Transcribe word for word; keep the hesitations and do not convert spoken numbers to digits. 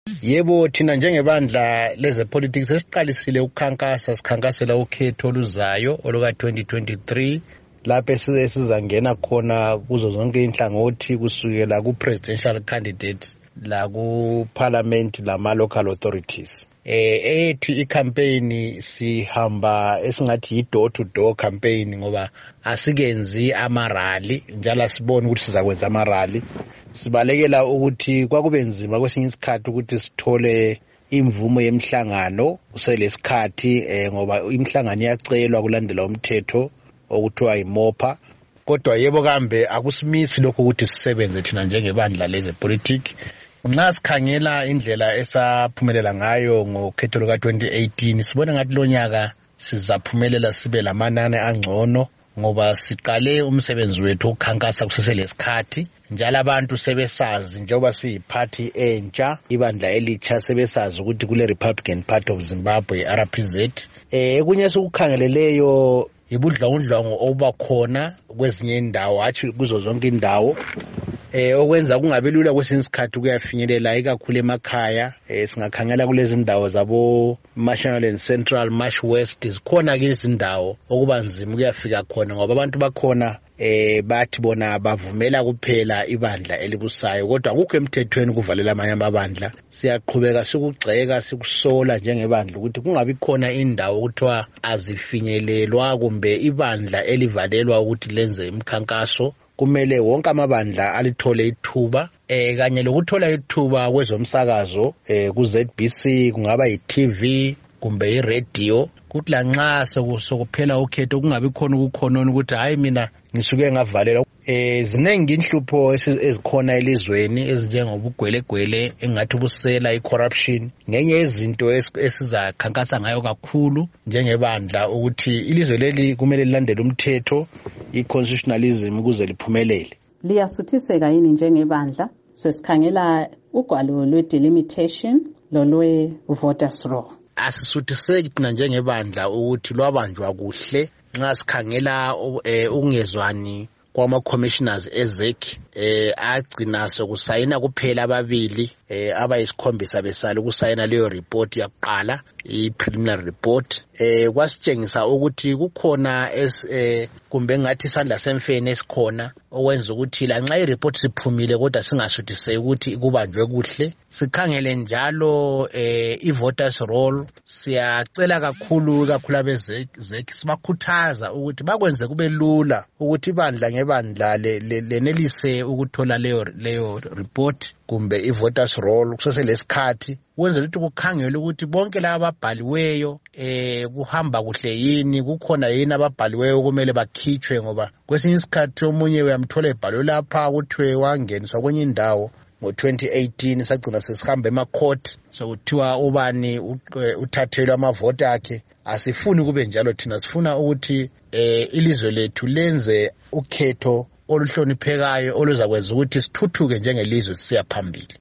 Yebo, thina njengebandla lezepolitics sesiqalisile ukukhankasa sikhankasela ukhetho oluzayo oluka twenty twenty-three lapho sizangena khona kuzo zonke inhlangothi kusukela ku presidential candidate la ku parliament lama local authorities. Eh ethi icampaign sihamba esingathi yi door to door campaign ngoba asikenzi amarally njalo sibone ukuthi sizakwenza amarally. Sibalekela ukuthi kwakubenzima kwesinye isikhathi ukuthi sithole imvumo yemhlangano uselesikhathi eh ngoba imhlangano iyacelwa kulandela umthetho okuthiwa iMOPA. Kodwa yebo kambe akusimisi lokho ukuthi sisebenze thina njengebandla lezepolitics. Nxa sikhangela indlela esaphumelela ngayo ngokhetho luka twenty eighteen sibona ngathi lo nyaka sizaphumelela sibe lamanani angcono ngoba siqale umsebenzi wethu ukukhankasa kuseselesikhathi njalo abantu sebesazi njengoba siyiphathi entsha ibandla elitsha sebesazi ukuthi kule Republican Party of Zimbabwe R P Z. Eh ekunye sikukhangeleleyo ibudlawudlawo obukhona kwezinye indawo athi kuzo zonke indawo eh okwenza kungabe lula kwesinye isikhathi kuyafinyelela ikakhulu emakhaya. Eh singakhangela kulezi indawo zabo National and Central Marsh West zikhona ke izindawo okuba nzima kuyafika khona ngoba abantu bakhona eh bathi bona bavumela kuphela ibandla elibusayo kodwa akukho emthethweni kuvalela amanye amabandla. Siyaqhubeka sikugxeka sikusola njengebandla ukuthi kungabi khona indawo ukuthiwa azifinyelelwa kumbe ibandla elivalelwa ukuthi lenze imkhankaso. Kumele wonke amabandla alithole ithuba eh kanye lokuthola ithuba kwezomsakazo eh ku Z B C kungaba yi-T V kumbe i-radio kuthi lanxa sokuphela ukhetho kungabi khona ukukhonona ukuthi hayi mina ngisuke ngavalelwa. Eh zinengi inhlupho ezikhona elizweni ezinjengobugwelegwele engathi ubusela i-corruption ngenye izinto esizakhankasa ngayo kakhulu njengebandla ukuthi ilizwe leli kumele lilandele umthetho i-constitutionalism ukuze liphumelele. Liyasuthiseka yini njengebandla sesikhangela ugwalo lwe-delimitation lolwe-voters roll? Asisuthiseki thina njengebandla ukuthi lwabanjwa kuhle nxa sikhangela ukungezwani kwama-commissioners ezek eh agcina sokusayina kuphela ababili eh abayisikhombisa besala ukusayina leyo report yakuqala i-preliminary report. Eh kwasitshengisa ukuthi kukhona eh kumbe ngathi isandla semfene esikhona okwenza ukuthi lanxa i-report siphumile kodwa singasuthiseki ukuthi kubanjwe kuhle. Sikhangele njalo eh i-voters roll siyacela kakhulu kakhulu abezek sibakhuthaza ukuthi bakwenze kube lula ukuthi ibandla ngebandla lenelise ukuthola leyo leyo report kumbe i-voters roll kuseselesikhathi kwenzela ukuthi kukhangelwe ukuthi bonke laba ababhaliweyo eh kuhamba kuhle yini kukhona yini ababhaliweyo kumele bakhitshwe ngoba kwesinye isikhathi omunye uyamthola ebhalwe lapha kuthiwe wangeniswa kwenye indawo ngo twenty eighteen sagcina sesihamba ema-court sokuthiwa ubani uthathelwe amavoti akhe. Asifuni kube njalo thina sifuna ukuthi eh ilizwe lethu lenze ukhetho oluhloniphekayo oluzakwenza ukuthi sithuthuke njengelizwe siya phambili.